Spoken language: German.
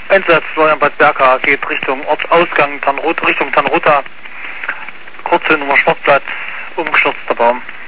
Einsatz Florian Bad Berka geht Richtung Ortsausgang, Richtung Tanruta. Kurze Nummer Sportplatz, umgestürzter Baum.